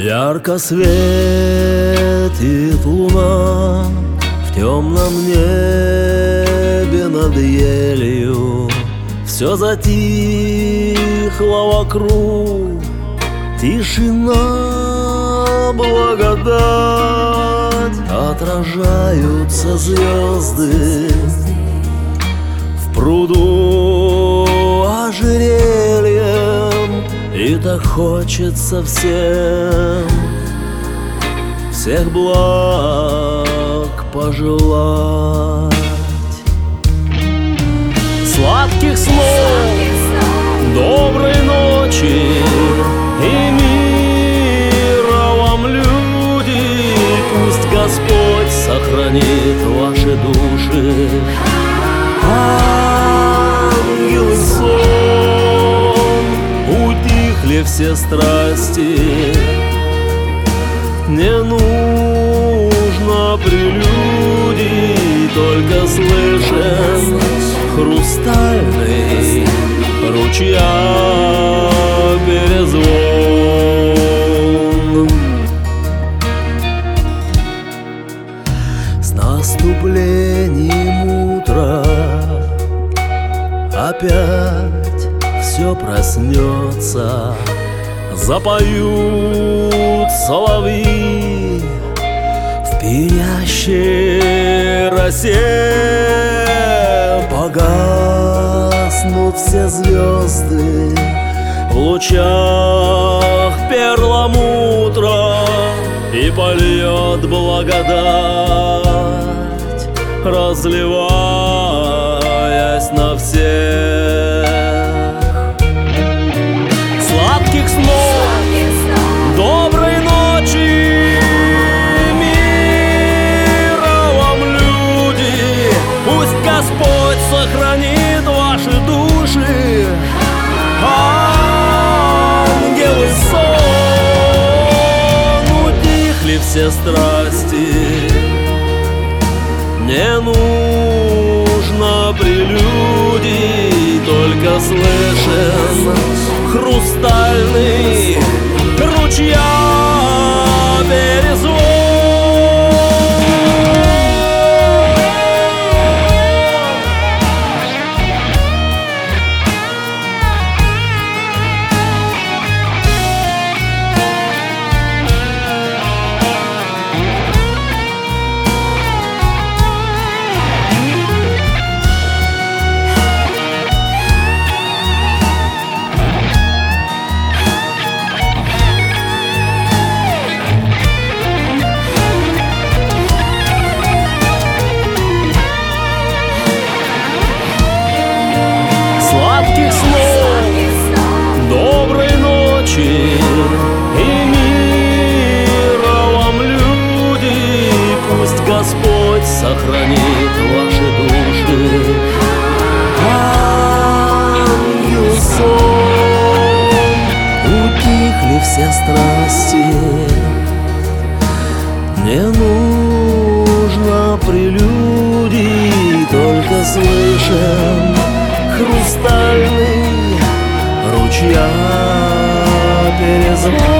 Ярко светит луна в темном небе над елью. Все затихло вокруг, тишина, благодать. Отражаются звезды в пруду ожерельем, и так хочется всех благ пожелать. Сладких снов, доброй ночи и мира вам, люди. Пусть Господь сохранит ваши души. Ангелы, сон, утихли все страсти. Не нужно прелюдий, только слышен хрустальный ручья перезвон. С наступлением утра опять все проснется. Запоют соловьи в пьянящей росе. Погаснут все звезды в лучах перламутра, и польет благодать, разливаясь на всех. Сладких снов, доброй ночи, мира вам, люди. Пусть Господь сохранит ваши души. Ангелы, сон, утихли все страсти. Не нужно прелюдий, только слышен хрустальный ручья перезвон. И мира вам, люди. Пусть Господь сохранит ваши души. Ангел, сон, утихли все страсти. Не нужно прелюдий, только слышен хрустальный ручья перезвон.